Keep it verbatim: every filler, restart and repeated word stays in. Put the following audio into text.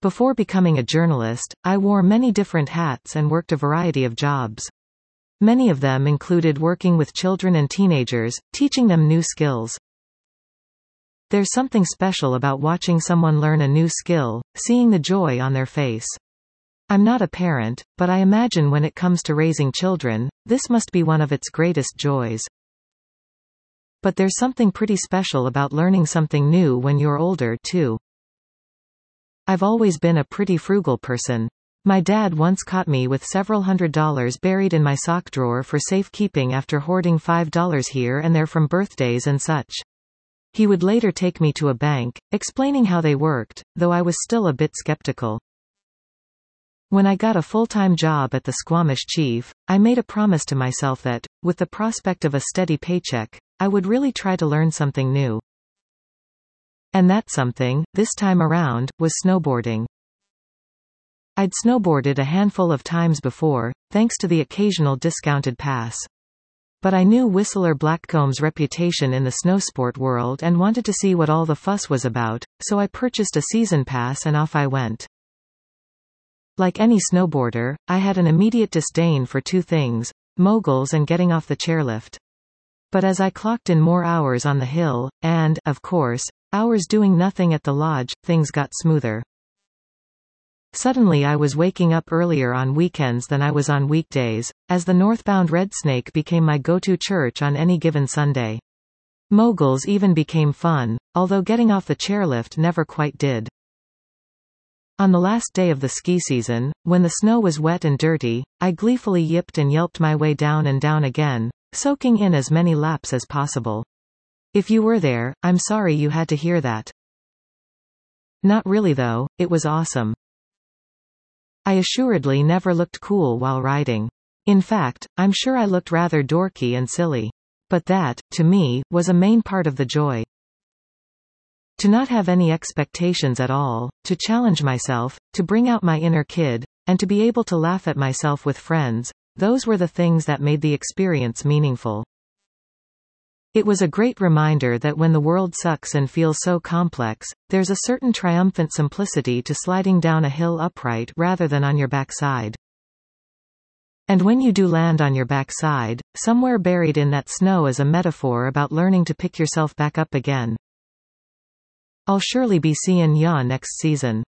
Before becoming a journalist, I wore many different hats and worked a variety of jobs. Many of them included working with children and teenagers, teaching them new skills. There's something special about watching someone learn a new skill, seeing the joy on their face. I'm not a parent, but I imagine when it comes to raising children, this must be one of its greatest joys. But there's something pretty special about learning something new when you're older, too. I've always been a pretty frugal person. My dad once caught me with several hundred dollars buried in my sock drawer for safekeeping after hoarding five dollars here and there from birthdays and such. He would later take me to a bank, explaining how they worked, though I was still a bit skeptical. When I got a full-time job at the Squamish Chief, I made a promise to myself that, with the prospect of a steady paycheck, I would really try to learn something new. And that something, this time around, was snowboarding. I'd snowboarded a handful of times before, thanks to the occasional discounted pass. But I knew Whistler Blackcomb's reputation in the snowsport world and wanted to see what all the fuss was about, so I purchased a season pass and off I went. Like any snowboarder, I had an immediate disdain for two things: moguls and getting off the chairlift. But as I clocked in more hours on the hill, and, of course, hours doing nothing at the lodge, things got smoother. Suddenly I was waking up earlier on weekends than I was on weekdays, as the northbound Red Snake became my go-to church on any given Sunday. Moguls even became fun, although getting off the chairlift never quite did. On the last day of the ski season, when the snow was wet and dirty, I gleefully yipped and yelped my way down and down again, soaking in as many laps as possible. If you were there, I'm sorry you had to hear that. Not really though, it was awesome. I assuredly never looked cool while riding. In fact, I'm sure I looked rather dorky and silly. But that, to me, was a main part of the joy. To not have any expectations at all, to challenge myself, to bring out my inner kid, and to be able to laugh at myself with friends, those were the things that made the experience meaningful. It was a great reminder that when the world sucks and feels so complex, there's a certain triumphant simplicity to sliding down a hill upright rather than on your backside. And when you do land on your backside, somewhere buried in that snow is a metaphor about learning to pick yourself back up again. I'll surely be seeing ya next season.